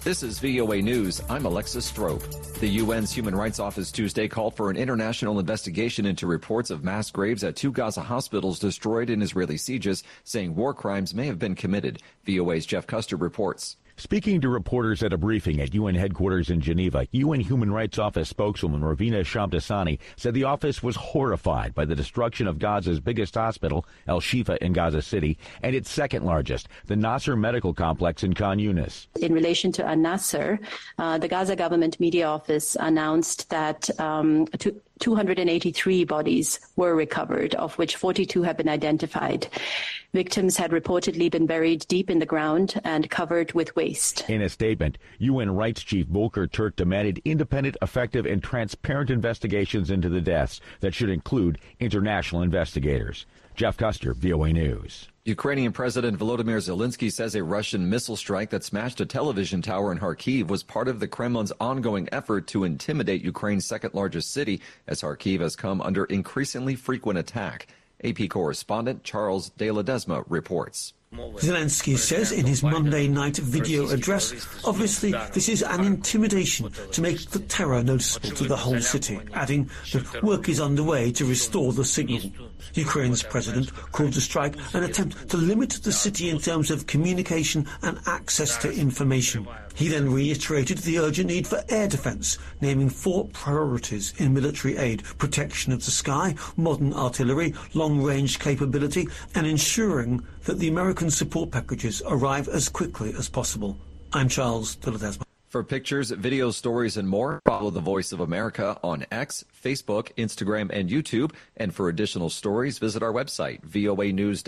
This is VOA News. I'm Alexis Strope. The UN's Human Rights Office Tuesday called for an international investigation into reports of mass graves at 2 Gaza hospitals destroyed in Israeli sieges, saying war crimes may have been committed. VOA's Jeff Custer reports. Speaking to reporters at a briefing at UN headquarters in Geneva, UN Human Rights Office spokeswoman Ravina Shamdasani said the office was horrified by the destruction of Gaza's biggest hospital, Al Shifa in Gaza City, and its second largest, the Nasser Medical Complex in Khan Yunis. In relation to Al-Nasser, the Gaza government media office announced that 283 bodies were recovered, of which 42 have been identified. Victims had reportedly been buried deep in the ground and covered with waste. In a statement, UN Rights Chief Volker Turk demanded independent, effective, and transparent investigations into the deaths that should include international investigators. Jeff Custer, VOA News. Ukrainian President Volodymyr Zelensky says a Russian missile strike that smashed a television tower in Kharkiv was part of the Kremlin's ongoing effort to intimidate Ukraine's second-largest city, as Kharkiv has come under increasingly frequent attack. AP correspondent Charles De Ledesma reports. Zelensky says in his Monday night video address, obviously this is an intimidation to make the terror noticeable to the whole city, adding that work is underway to restore the signal. Ukraine's president called the strike an attempt to limit the city in terms of communication and access to information. He then reiterated the urgent need for air defense, naming 4 priorities in military aid: protection of the sky, modern artillery, long-range capability, and ensuring that the American support packages arrive as quickly as possible. I'm Charles De Ledesma. For pictures, videos, stories, and more, follow The Voice of America on X, Facebook, Instagram, and YouTube. And for additional stories, visit our website, voanews.com.